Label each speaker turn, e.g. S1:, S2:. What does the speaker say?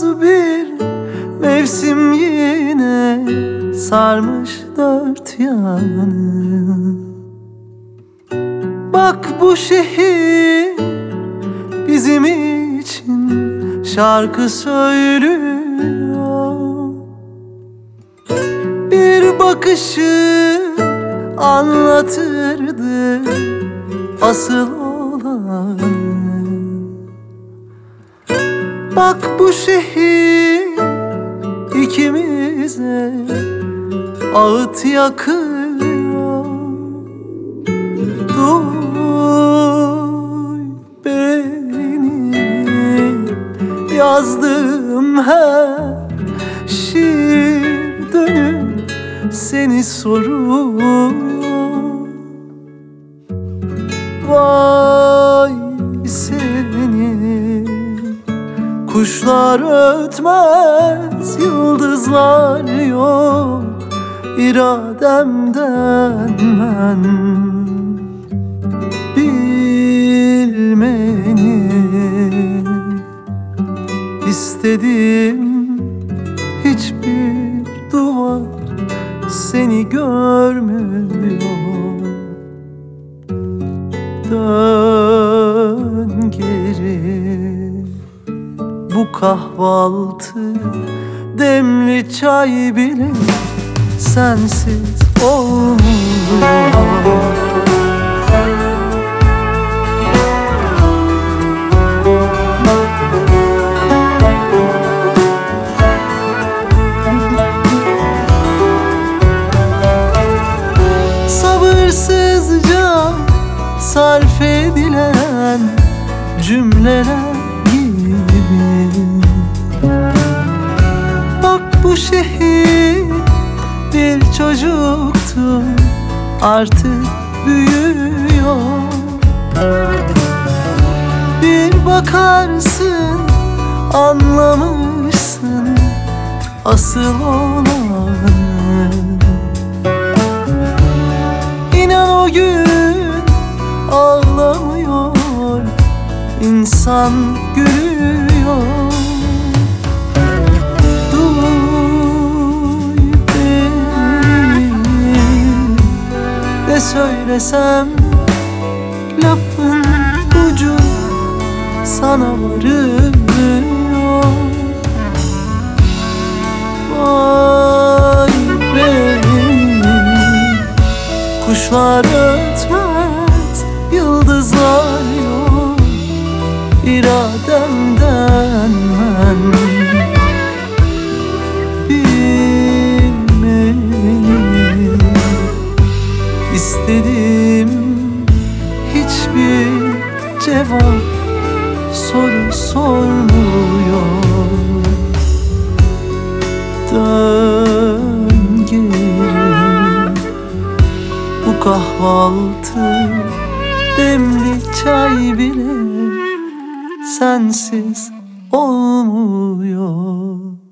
S1: Yaz bir mevsim yine sarmış dört yanı. Bak bu şehir bizim için şarkı söylüyor. Bir bakışı anlatırdı asıl olanı. Bak bu şehir ikimize ağıt yakıyor. Duy beni, yazdığım her şiir dönüp seni soruyor. Vay seni, kuşlar ötmez, yıldızlar yok irademden ben bilmeni istedim. Hiçbir duvar seni görmüyor. Dön geri, bu kahvaltı demli çay bile sensiz olmuyor. Sabırsızca sarf edilen cümleler gibi. Bak bu şehir bir çocuktu, artık büyüyor. Bir bakarsın anlamışsın asıl olanı. İnan o gün ağlamıyor, insan gülüyor. Duy beni, ne söylesem lafın ucu sana varıyor. Vay beni, kuşlar ötmez, yıldızlar yok irademden ben bilmeni istedim. Hiçbir cevap soru sormuyor. Dön geri, bu kahvaltı demli çay bile sensiz olmuyor.